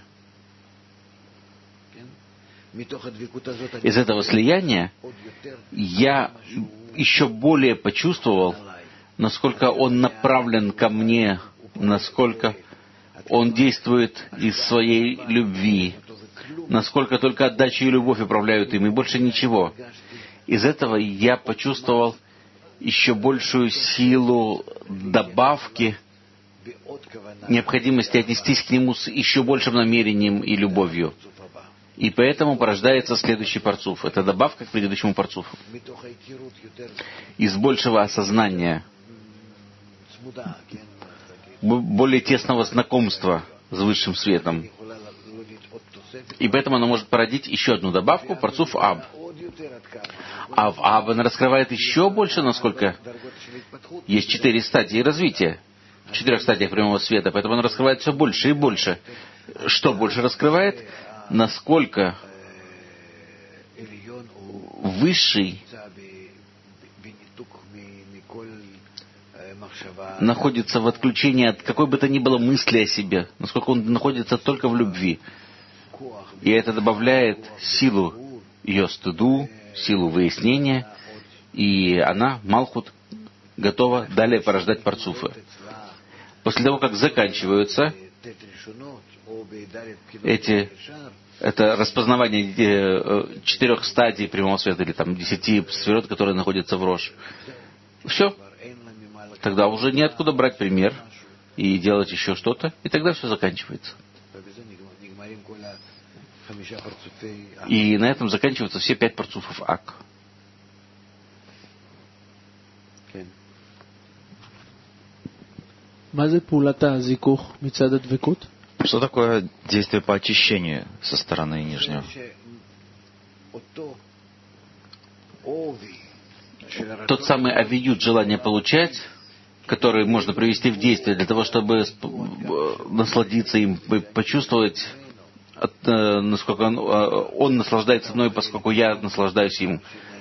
Из этого слияния я еще более почувствовал, насколько он направлен ко мне, насколько он действует из своей любви, насколько только отдача и любовь управляют им, и больше ничего. Из этого я почувствовал еще большую силу добавки, необходимости отнестись к нему с еще большим намерением и любовью. И поэтому порождается следующий парцуф. Это добавка к предыдущему парцуфу. Из большего осознания, более тесного знакомства с высшим светом. И поэтому она может породить еще одну добавку, парцуф Аб. А в Аб она раскрывает еще больше, насколько есть 4 стадии развития. В 4 стадиях прямого света. Поэтому она раскрывает все больше и больше. Что больше раскрывает? Насколько высший находится в отключении от какой бы то ни было мысли о себе, насколько он находится только в любви. И это добавляет силу ее стыду, силу выяснения, и она, Малхут, готова далее порождать парцуфы. После того, как заканчиваются это распознавание 4 стадий прямого света, или там 10 сферот, которые находятся в Рош. Все. Тогда уже неоткуда брать пример и делать еще что-то, и тогда все заканчивается. И на этом заканчиваются все 5 парцуфов Ак. Что такое действие по очищению со стороны нижнего? Тот самый авиют, желание получать, который можно привести в действие для того, чтобы насладиться им, почувствовать, насколько он наслаждается мной, поскольку я наслаждаюсь им.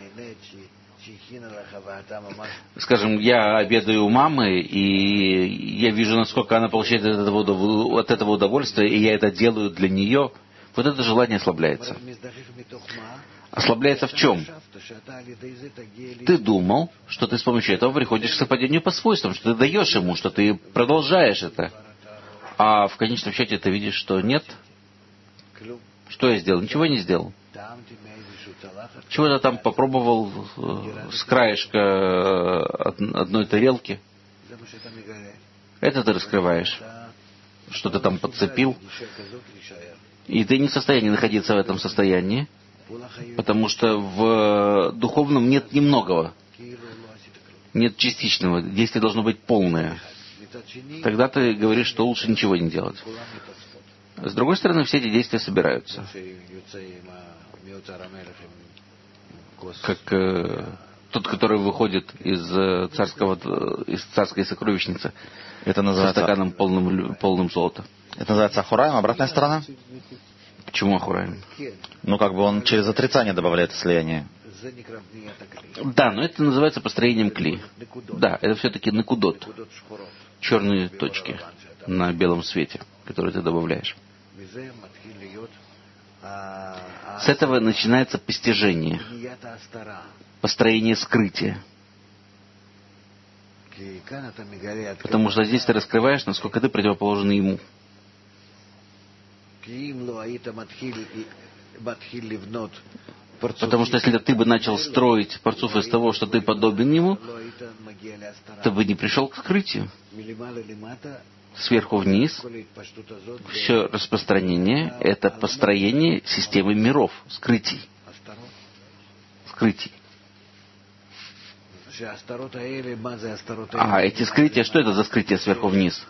Скажем, я обедаю у мамы, и я вижу, насколько она получает от этого удовольствие, и я это делаю для нее. Вот это желание ослабляется. Ослабляется в чем? Ты думал, что ты с помощью этого приходишь к совпадению по свойствам, что ты даешь ему, что ты продолжаешь это. А в конечном счете ты видишь, что нет. Что я сделал? Ничего не сделал. Чего-то там попробовал с краешка одной тарелки. Это ты раскрываешь. Что ты там подцепил. И ты не в состоянии находиться в этом состоянии, потому что в духовном нет немногого. Нет частичного. Действие должно быть полное. Тогда ты говоришь, что лучше ничего не делать. С другой стороны, все эти действия собираются. Как тот, который выходит из царской сокровищницы Это со называется, стаканом полным золота. это называется ахураем, обратная сторона? Почему ахураем? Ну, как бы он через отрицание добавляет слияние. Да, но это называется построением кли. Да, это все-таки накудот. Черные точки на белом свете, которые ты добавляешь. С этого начинается постижение, построение скрытия. Потому что здесь ты раскрываешь, насколько ты противоположен ему. Потому что если ты бы начал строить парцуф из того, что ты подобен ему, ты бы не пришел к скрытию. Сверху вниз все распространение — это построение системы миров, скрытий. Скрытий. А эти скрытия, что это за скрытие сверху вниз?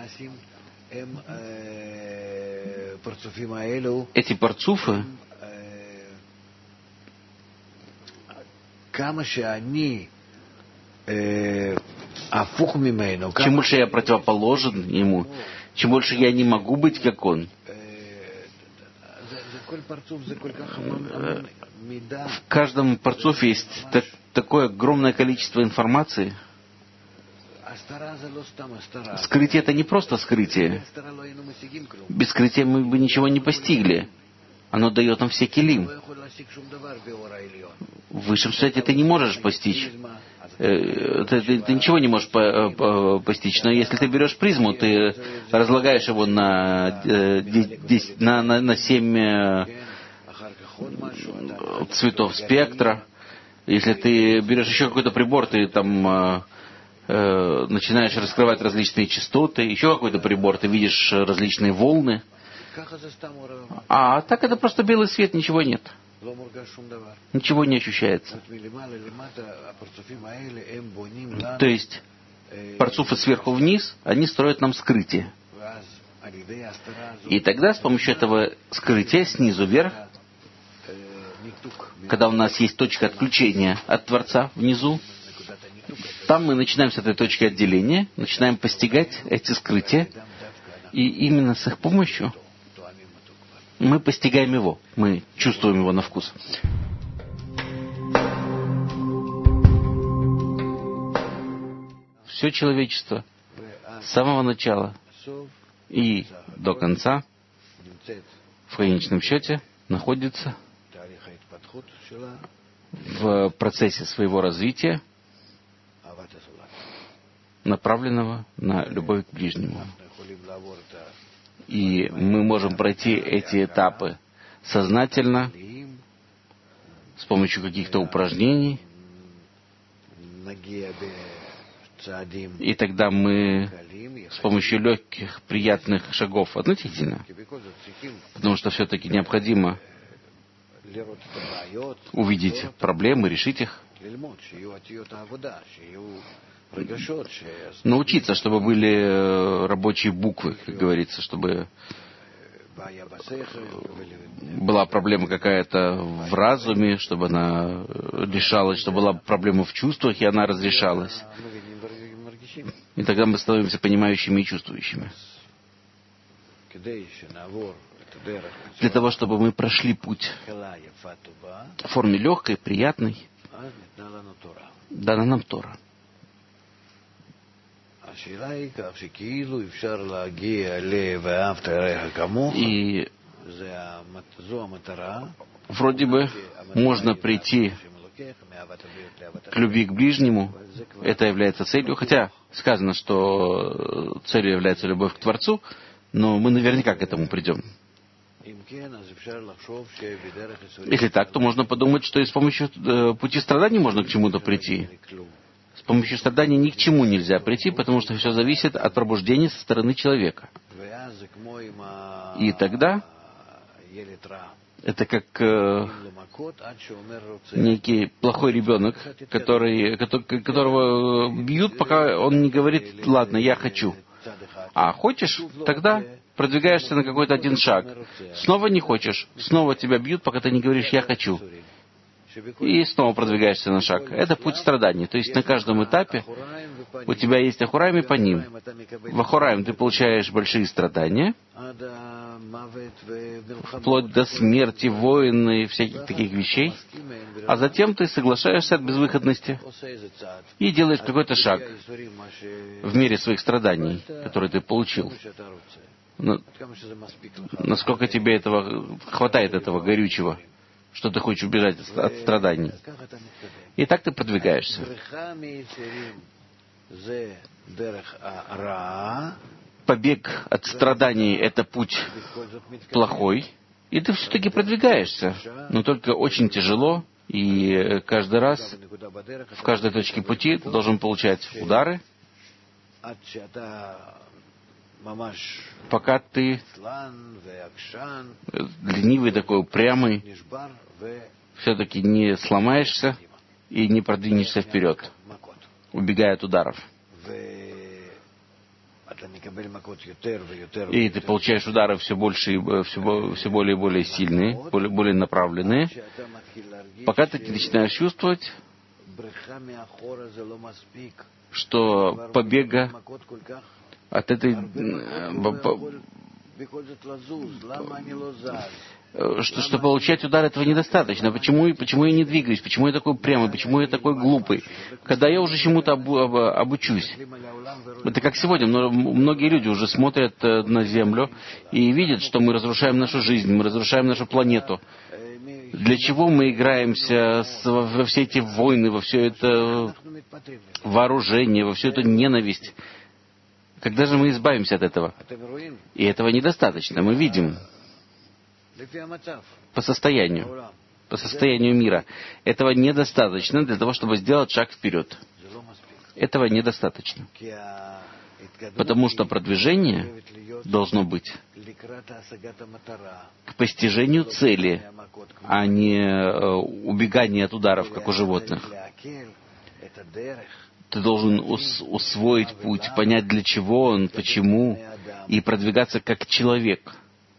Эти парцуфы, чем больше я противоположен ему, чем больше я не могу быть как он, в каждом парцуфе есть такое огромное количество информации. Скрытие — это не просто скрытие. Без скрытия мы бы ничего не постигли. Оно дает нам все килим. В высшем свете ты не можешь постичь. Ты ничего не можешь постичь. Но если ты берешь призму, ты разлагаешь его на 7 цветов спектра. Если ты берешь еще какой-то прибор, ты там начинаешь раскрывать различные частоты, еще какой-то прибор, ты видишь различные волны. А так это просто белый свет, ничего нет. Ничего не ощущается. То есть парцуфы сверху вниз, они строят нам скрытие. И тогда с помощью этого скрытия снизу вверх, когда у нас есть точка отключения от Творца внизу, там мы начинаем с этой точки отделения, начинаем постигать эти скрытия, и именно с их помощью мы постигаем его, мы чувствуем его на вкус. Все человечество с самого начала и до конца в конечном счете находится в процессе своего развития, направленного на любовь к ближнему. И мы можем пройти эти этапы сознательно, с помощью каких-то упражнений, и тогда мы с помощью легких, приятных шагов относительно, потому что все-таки необходимо увидеть проблемы, решить их, Научиться, чтобы были рабочие буквы, как говорится, чтобы была проблема какая-то в разуме, чтобы она решалась, чтобы была проблема в чувствах, и она разрешалась. И тогда мы становимся понимающими и чувствующими. Для того, чтобы мы прошли путь в форме легкой, приятной, дана нам Тора. И вроде бы можно прийти к любви к ближнему, это является целью, хотя сказано, что целью является любовь к Творцу, но мы наверняка к этому придем. Если так, то можно подумать, что и с помощью пути страданий можно к чему-то прийти. С помощью страданий ни к чему нельзя прийти, потому что все зависит от пробуждения со стороны человека. И тогда это как некий плохой ребенок, которого бьют, пока он не говорит: ладно, я хочу. А хочешь, тогда продвигаешься на какой-то один шаг. Снова не хочешь, снова тебя бьют, пока ты не говоришь «я хочу». И снова продвигаешься на шаг. Это путь страданий. То есть на каждом этапе у тебя есть ахураим и паним. В ахураим ты получаешь большие страдания, вплоть до смерти, войн и всяких таких вещей. А затем ты соглашаешься от безвыходности и делаешь какой-то шаг в мире своих страданий, которые ты получил. Насколько тебе хватает этого горючего, что ты хочешь убежать от страданий. И так ты продвигаешься. Побег от страданий — это путь плохой, и ты все-таки продвигаешься, но только очень тяжело, и каждый раз, в каждой точке пути ты должен получать удары, пока ты ленивый такой, упрямый, все-таки не сломаешься и не продвинешься вперед, убегая от ударов. И ты получаешь удары все больше и все более и более сильные, более направленные, пока ты начинаешь чувствовать, что побега от этой... Что получать удар этого недостаточно. Почему я не двигаюсь? Почему я такой упрямый? Почему я такой глупый? Когда я уже чему-то обучусь. Это как сегодня. Многие люди уже смотрят на Землю и видят, что мы разрушаем нашу жизнь, мы разрушаем нашу планету. Для чего мы играемся во все эти войны, во все это вооружение, во всю эту ненависть? Когда же мы избавимся от этого? И этого недостаточно. Мы видим по состоянию мира. Этого недостаточно для того, чтобы сделать шаг вперед. Этого недостаточно. Потому что продвижение должно быть к постижению цели, а не убегание от ударов, как у животных. Ты должен усвоить путь, понять, для чего он, почему, и продвигаться как человек.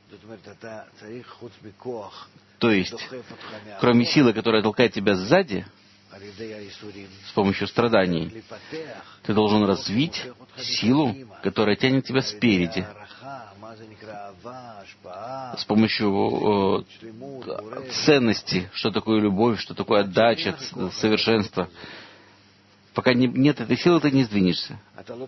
То есть, кроме силы, которая толкает тебя сзади, с помощью страданий, ты должен развить силу, которая тянет тебя спереди, с помощью ценности, что такое любовь, что такое отдача, совершенство. Пока нет этой силы, ты не сдвинешься.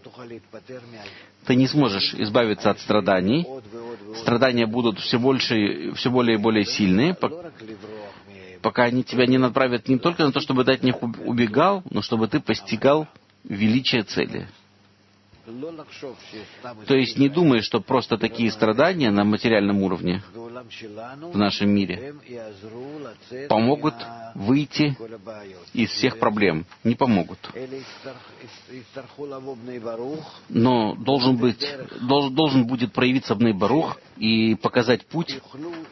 Ты не сможешь избавиться от страданий. Страдания будут все более и более сильные, пока они тебя не направят не только на то, чтобы ты от них убегал, но чтобы ты постигал величие цели. То есть не думай, что просто такие страдания на материальном уровне в нашем мире помогут выйти из всех проблем. Не помогут. Но должен будет проявиться Бней Барух и показать путь,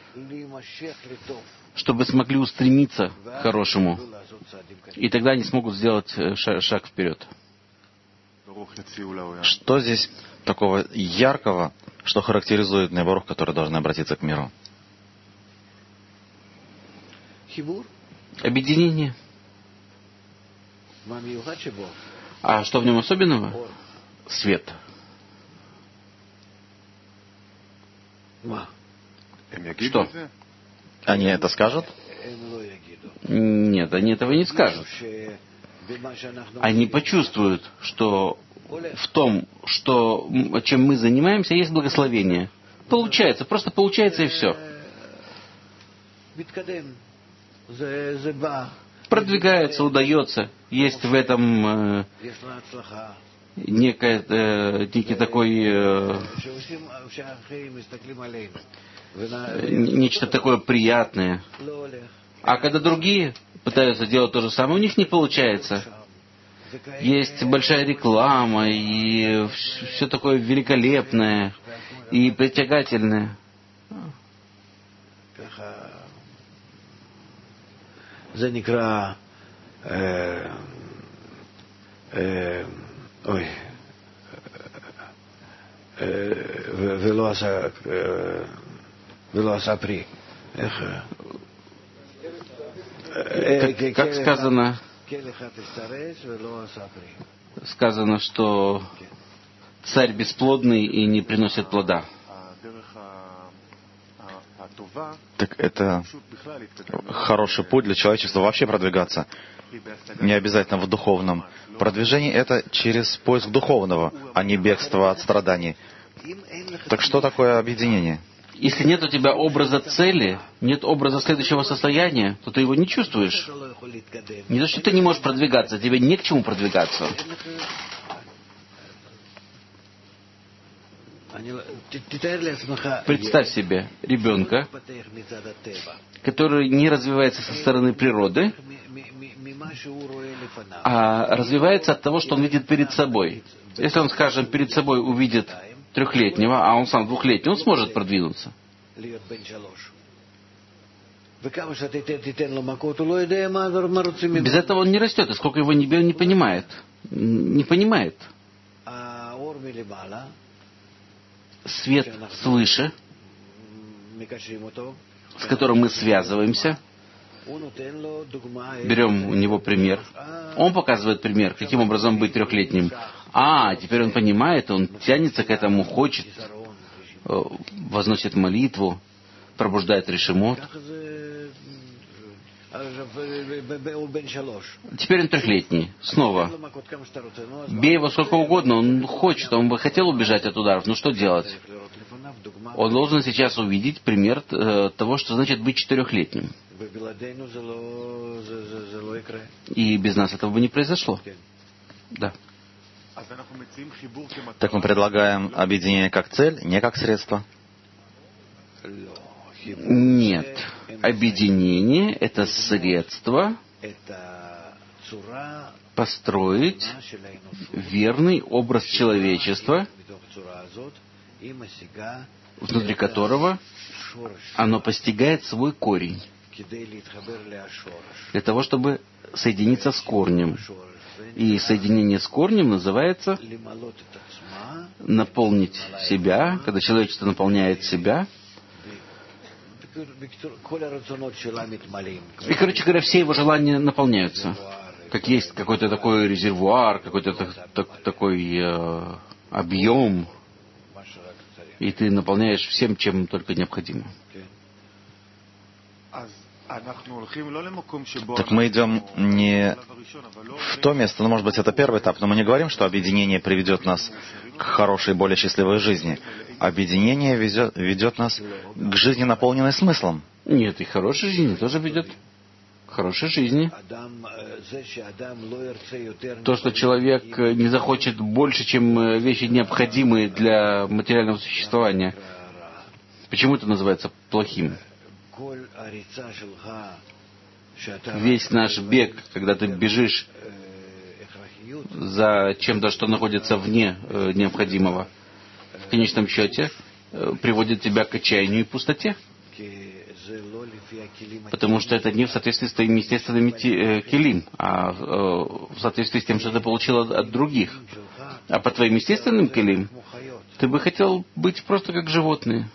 чтобы смогли устремиться к хорошему. И тогда они смогут сделать шаг вперед. Что здесь такого яркого, что характеризует Бней Барух, которые должны обратиться к миру? Объединение. А что в нем особенного? Свет. Что? Они это скажут? Нет, они этого не скажут. Они почувствуют, что в том, чем мы занимаемся, есть благословение. Получается, просто получается и все. Продвигается, удается. Есть в этом некий такой нечто такое приятное. А когда другие пытаются делать то же самое, у них не получается. Есть большая реклама, и все такое великолепное и притягательное. Как сказано, что царь бесплодный и не приносит плода. Так это хороший путь для человечества вообще продвигаться. Не обязательно в духовном. Продвижение — это через поиск духовного, а не бегство от страданий. Так что такое объединение? Если нет у тебя образа цели, нет образа следующего состояния, то ты его не чувствуешь. Не то, что ты не можешь продвигаться, тебе не к чему продвигаться. Представь себе ребенка, который не развивается со стороны природы, а развивается от того, что он видит перед собой. Если он, скажем, перед собой увидит 3-летнего, а он сам 2-летний, он сможет продвинуться. Без этого он не растет, и сколько его не бей, он не понимает. Не понимает. Свет свыше, с которым мы связываемся, берем у него пример. Он показывает пример, каким образом быть 3-летним. Теперь он понимает, он тянется к этому, хочет, возносит молитву, пробуждает решимот. Теперь он 3-летний. Снова. Бей его сколько угодно, он хочет, он бы хотел убежать от ударов, но что делать? Он должен сейчас увидеть пример того, что значит быть 4-летним. И без нас этого бы не произошло. Да. Так мы предлагаем объединение как цель, не как средство? Нет. Объединение — это средство построить верный образ человечества, внутри которого оно постигает свой корень, для того, чтобы соединиться с корнем. И соединение с корнем называется наполнить себя, когда человечество наполняет себя. И, короче говоря, все его желания наполняются. Как есть какой-то такой резервуар, какой-то такой объем, и ты наполняешь всем, чем только необходимо. Так мы идем не в то место, может быть, это первый этап, но мы не говорим, что объединение приведет нас к хорошей, более счастливой жизни. Объединение ведет нас к жизни, наполненной смыслом. Нет, и хорошей жизни тоже ведет. хорошей жизни. То, что человек не захочет больше, чем вещи, необходимые для материального существования. Почему это называется плохим? Весь наш бег, когда ты бежишь за чем-то, что находится вне необходимого, в конечном счете приводит тебя к отчаянию и пустоте. Потому что это не в соответствии с твоими естественными келим, а в соответствии с тем, что ты получил от других. А по твоим естественным келим ты бы хотел быть просто как животные.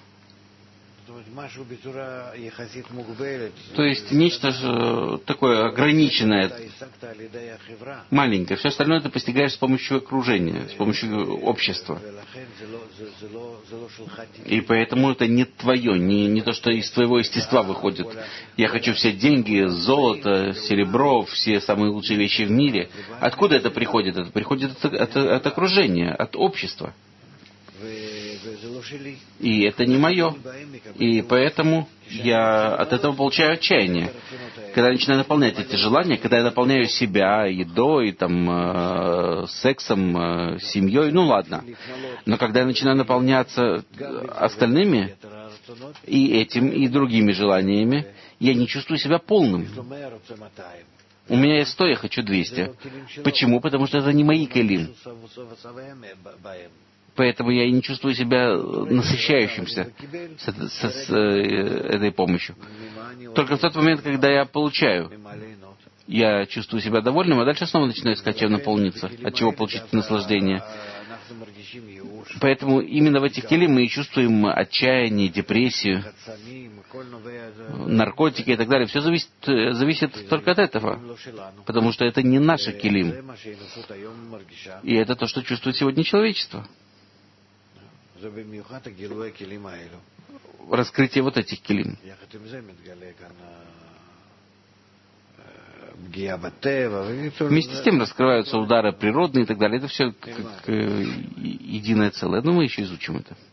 То есть нечто такое ограниченное, маленькое. Все остальное ты постигаешь с помощью окружения, с помощью общества. И поэтому это не твое, не то, что из твоего естества выходит. Я хочу все деньги, золото, серебро, все самые лучшие вещи в мире. Откуда это приходит? Это приходит от окружения, от общества. И это не мое. И поэтому я от этого получаю отчаяние. Когда я начинаю наполнять эти желания, когда я наполняю себя едой, сексом, семьей, ну ладно. Но когда я начинаю наполняться остальными, и этим, и другими желаниями, я не чувствую себя полным. У меня есть 100, я хочу 200. Почему? Потому что это не мои келим. Поэтому я и не чувствую себя насыщающимся с этой помощью. Только в тот момент, когда я получаю, я чувствую себя довольным, а дальше снова начинаю искать, чем наполниться, от чего получить наслаждение. Поэтому именно в этих келим мы и чувствуем отчаяние, депрессию, наркотики и так далее. Все зависит только от этого, потому что это не наши келим. И это то, что чувствует сегодня человечество. Раскрытие вот этих келим. Вместе с тем раскрываются удары природные и так далее. Это все как единое целое. Но мы еще изучим это.